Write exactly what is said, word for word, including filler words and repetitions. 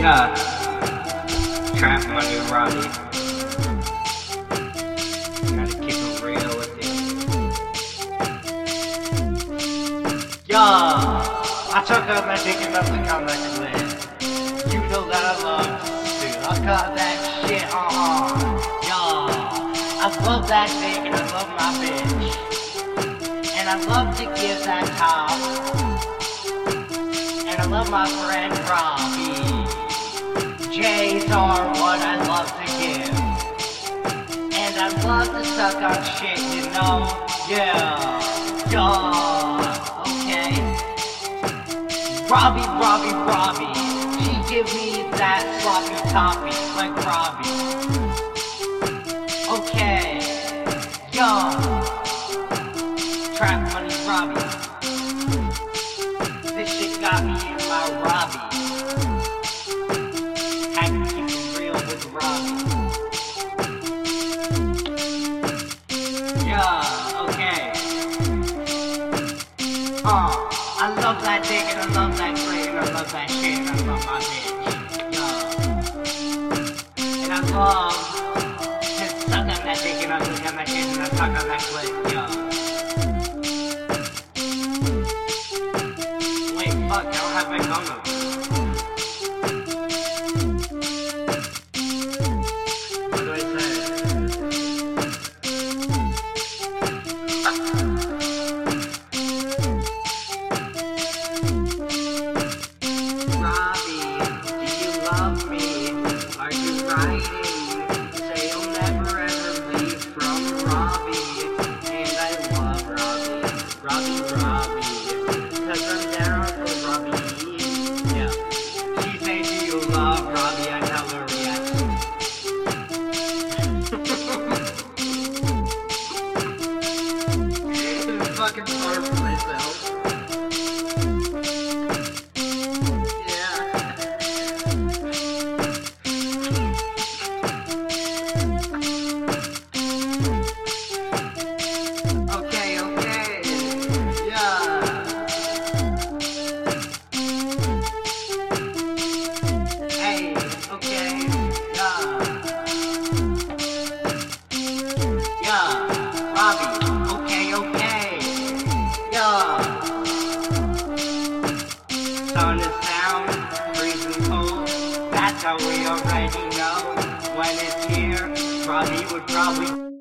Yeah. Trap money, Robbie. Gotta keep it real with you. Yeah. I took out that dick and nothing come back to live. You know that I love to. I got that shit on. Yeah. I love that dick and I love my bitch. And I love to give that top. And I love my friend Robbie. J's are what I love to give. And I love to suck on shit, you know? Yeah. Yeah. Okay. Robbie, Robbie, Robbie. She give me that sloppy toppy like Robbie. Okay. Yo. Trap money, Robbie. This shit got me in my Robbie. Had to keep it real with Robbie. Yeah, okay. Uh, I love that dick and I love that clit and I love that shit and I love my bitch. Yeah. And I love to suck on that dick and I suck on that shit and I suck on that clit. Yeah. Fuck, I don't have my phone up. What do I say? Robbie, do you love me? Are you writing? Say you'll never ever leave from Robbie. And I love Robbie. Robbie, Robbie. Cause I'm down for Robbie. Yeah. She say, do you love Robbie? I tell her yes. This is fucking far from myself. Yeah. Okay, okay. Yeah. Robbie, okay, okay, yeah. Sun is down, freezing cold. That's how we already know. When it's here, Robbie would probably